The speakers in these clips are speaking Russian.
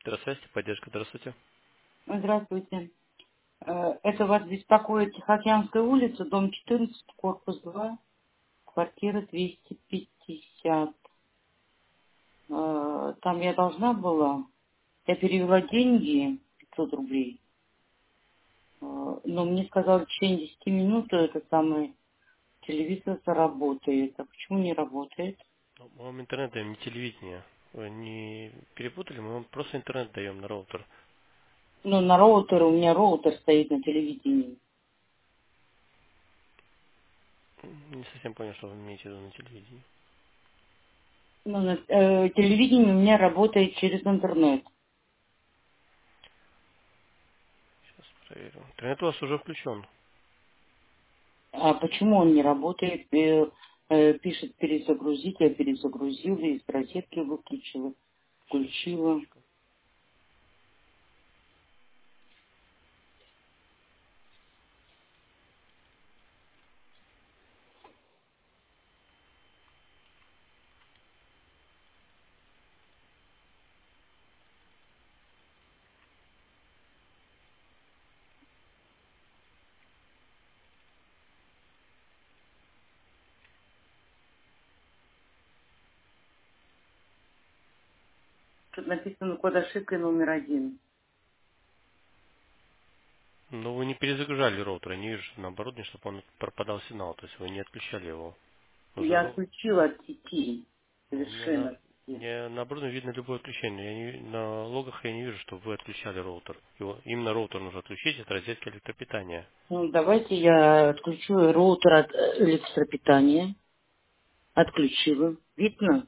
Электросвязь, поддержка, здравствуйте. Здравствуйте. Это вас беспокоит Тихоокеанская улица, дом 14, корпус 2, квартира 250. Там я должна была, я перевела деньги, 500 рублей, но мне сказали, в течение 10 минут этот самый телевизор заработает. А почему не работает? Мы вам интернет даем, не телевидение. Вы не перепутали, мы вам просто интернет даем на роутер. Ну, на роутер, у меня роутер стоит на телевидении. Не совсем понял, что вы имеете в виду на телевидении. Ну, телевидение у меня работает через интернет. Сейчас проверю. Интернет у вас уже включен. А почему он не работает? Пишет перезагрузить, я перезагрузила, из розетки выключила, Сейчас, включила. секундочку. Тут написано код ошибкой номер 1. Но вы не перезагружали роутер, я не вижу на оборудовании, чтобы он пропадал сигнал, то есть вы не отключали его. Уже Я отключила от сети, ну, у меня совершенно от сети. на оборудовании видно любое отключение. На логах я не вижу, что вы отключали роутер. Именно роутер нужно отключить от розетки электропитания. Ну, давайте я отключу роутер от электропитания. Отключила. Видно?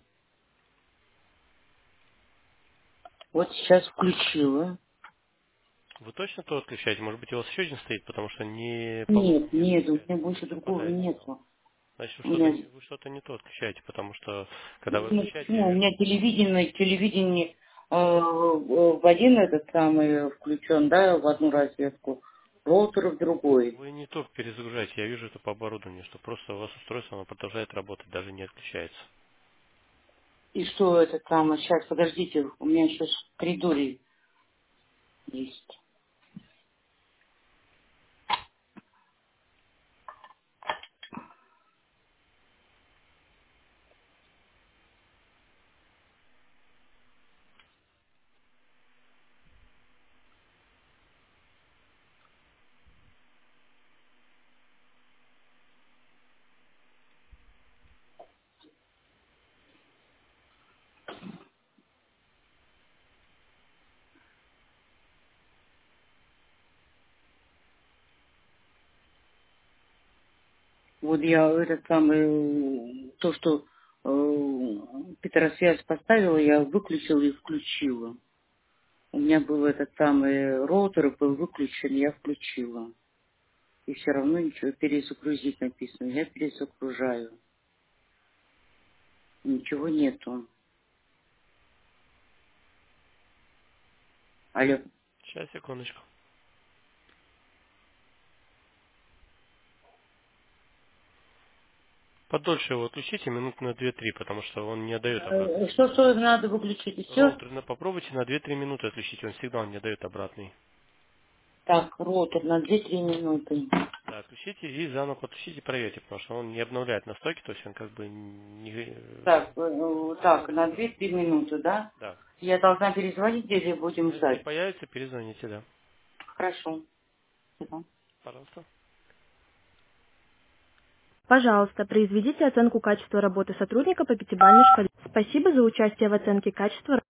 Вот сейчас включила. Вы точно то отключаете? Может быть, у вас еще один стоит, потому что не по логам Нет, не нет, у отключается, меня больше не другого пропадает сигнал. нету. Значит, У меня вы что-то не то отключаете, потому что, когда вы ну, отключаете, я почему? У вижу, меня телевидение в один этот самый включен, да, в одну розетку, роутер в другой. вы не то перезагружаете, я вижу это по оборудованию, что просто у вас устройство, оно продолжает работать, даже не отключается. И что это самое? Сейчас, подождите, у меня еще в коридоре есть. Вот я этот самый, то, что Петросвязь поставила, я выключила и включила. У меня был этот самый роутер, был выключен, я включила. И все равно ничего, перезагрузить написано. Я перезагружаю. Ничего нету. Алло. Сейчас, секундочку. Подольше его отключите, минут на две-три, потому что он не дает обратный сигнал. Что надо выключить и все? Роутер, попробуйте на две-три минуты отключить, он сигнал не дает обратный. Так, роутер на 2-3 минуты. Да, отключите и заново подключите и проверьте, потому что он не обновляет настройки, то есть он как бы не... Так, так, Сигнал не на дает. 2-3 минуты, да? Да. Я должна перезвонить или будем Если ждать? появится, перезвоните, да. Хорошо. Спасибо. Пожалуйста. Пожалуйста, произведите оценку качества работы сотрудника по пятибалльной шкале. Спасибо за участие в оценке качества